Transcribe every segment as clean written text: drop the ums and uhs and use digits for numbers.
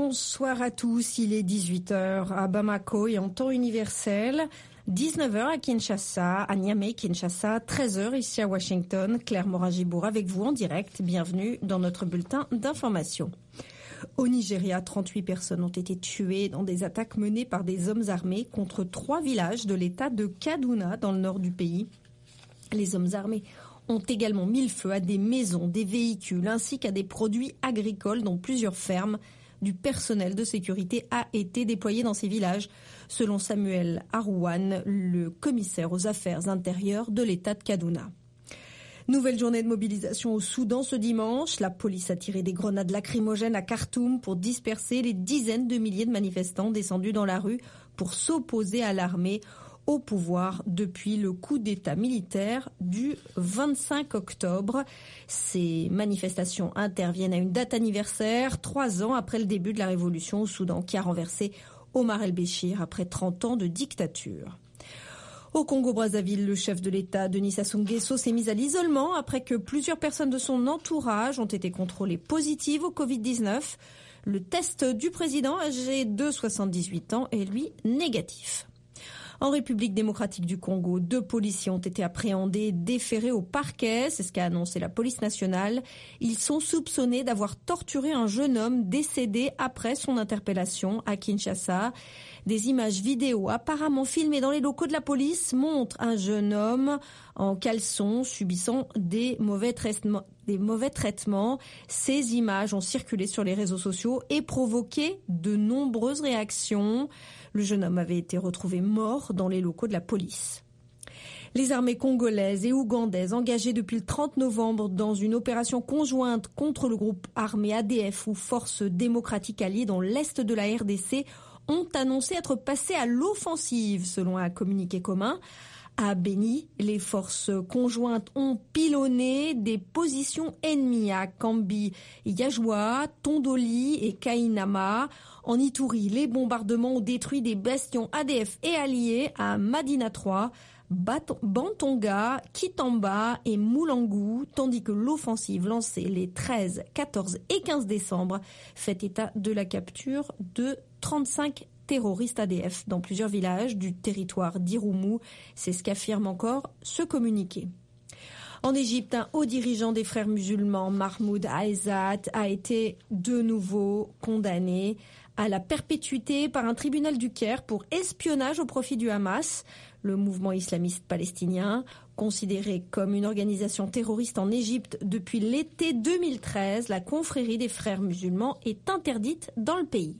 Bonsoir à tous, il est 18h à Bamako et en temps universel, 19h à Kinshasa, à Niamey, Kinshasa, 13h ici à Washington. Claire Morin-Gibour avec vous en direct, bienvenue dans notre bulletin d'information. Au Nigeria, 38 personnes ont été tuées dans des attaques menées par des hommes armés contre 3 villages de l'état de Kaduna dans le nord du pays. Les hommes armés ont également mis le feu à des maisons, des véhicules ainsi qu'à des produits agricoles dont plusieurs fermes. Du personnel de sécurité a été déployé dans ces villages, selon Samuel Arouane, le commissaire aux affaires intérieures de l'état de Kaduna. Nouvelle journée de mobilisation au Soudan ce dimanche. La police a tiré des grenades lacrymogènes à Khartoum pour disperser les dizaines de milliers de manifestants descendus dans la rue pour s'opposer à l'armée au pouvoir depuis le coup d'État militaire du 25 octobre. Ces manifestations interviennent à une date anniversaire, 3 ans après le début de la révolution au Soudan qui a renversé Omar el-Béchir après 30 ans de dictature. Au Congo-Brazzaville, le chef de l'État, Denis Sassou Nguesso, s'est mis à l'isolement après que plusieurs personnes de son entourage ont été contrôlées positives au Covid-19. Le test du président, âgé de 78 ans, est lui négatif. En République démocratique du Congo, 2 policiers ont été appréhendés et déférés au parquet, c'est ce qu'a annoncé la police nationale. Ils sont soupçonnés d'avoir torturé un jeune homme décédé après son interpellation à Kinshasa. Des images vidéo apparemment filmées dans les locaux de la police montrent un jeune homme en caleçon subissant des mauvais traitements. Ces images ont circulé sur les réseaux sociaux et provoqué de nombreuses réactions. Le jeune homme avait été retrouvé mort dans les locaux de la police. Les armées congolaises et ougandaises engagées depuis le 30 novembre dans une opération conjointe contre le groupe armé ADF ou Forces démocratiques alliées dans l'est de la RDC ont annoncé être passées à l'offensive selon un communiqué commun. À Beni, les forces conjointes ont pilonné des positions ennemies à Kambi, Yajoua, Tondoli et Kainama. En Ituri, les bombardements ont détruit des bastions ADF et alliés à Madina 3, Bantonga, Kitamba et Moulangu, tandis que l'offensive lancée les 13, 14 et 15 décembre fait état de la capture de 35 terroristes ADF dans plusieurs villages du territoire d'Irumu. C'est ce qu'affirme encore ce communiqué. En Égypte, un haut dirigeant des frères musulmans, Mahmoud Aizat, a été de nouveau condamné à la perpétuité par un tribunal du Caire pour espionnage au profit du Hamas, le mouvement islamiste palestinien, considéré comme une organisation terroriste en Égypte depuis l'été 2013. La confrérie des frères musulmans est interdite dans le pays.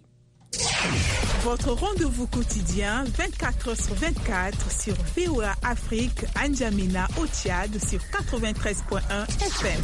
Votre rendez-vous quotidien 24h/24 sur VOA Afrique, à N'Djamena au Tchad sur 93.1 FM.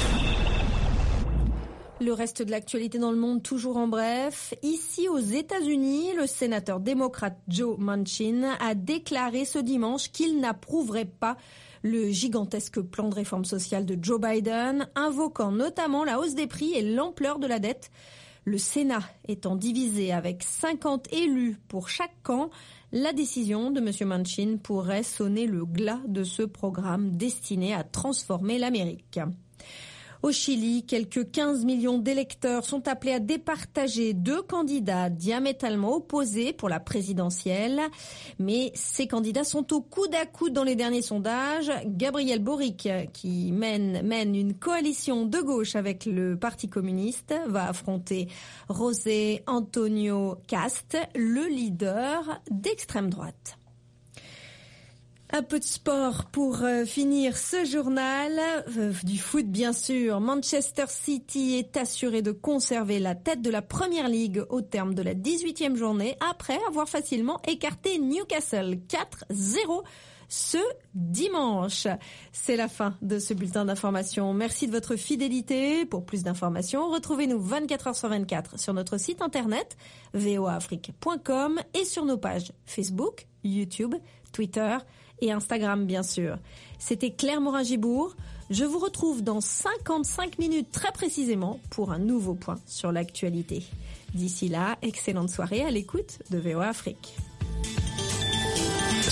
Le reste de l'actualité dans le monde, toujours en bref. Ici, aux États-Unis, le sénateur démocrate Joe Manchin a déclaré ce dimanche qu'il n'approuverait pas le gigantesque plan de réforme sociale de Joe Biden, invoquant notamment la hausse des prix et l'ampleur de la dette. Le Sénat étant divisé avec 50 élus pour chaque camp, la décision de M. Manchin pourrait sonner le glas de ce programme destiné à transformer l'Amérique. Au Chili, quelques 15 millions d'électeurs sont appelés à départager 2 candidats diamétralement opposés pour la présidentielle. Mais ces candidats sont au coude à coude dans les derniers sondages. Gabriel Boric, qui mène une coalition de gauche avec le Parti communiste, va affronter José Antonio Cast, le leader d'extrême droite. Un peu de sport pour finir ce journal. Du foot, bien sûr. Manchester City est assuré de conserver la tête de la Premier League au terme de la 18e journée après avoir facilement écarté Newcastle 4-0 ce dimanche. C'est la fin de ce bulletin d'information. Merci de votre fidélité. Pour plus d'informations, retrouvez-nous 24h/24 sur notre site internet voaafrique.com et sur nos pages Facebook, YouTube, Twitter et Instagram, bien sûr. C'était Claire Morin-Gibour. Je vous retrouve dans 55 minutes très précisément pour un nouveau point sur l'actualité. D'ici là, excellente soirée à l'écoute de VOA Afrique.